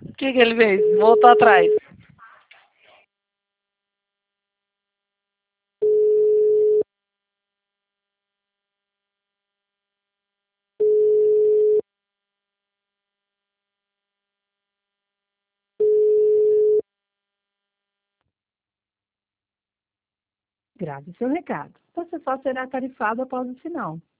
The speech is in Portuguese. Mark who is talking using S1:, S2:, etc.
S1: O que ele fez? Voltou atrás.
S2: Grave seu recado. Você só será tarifado após o sinal.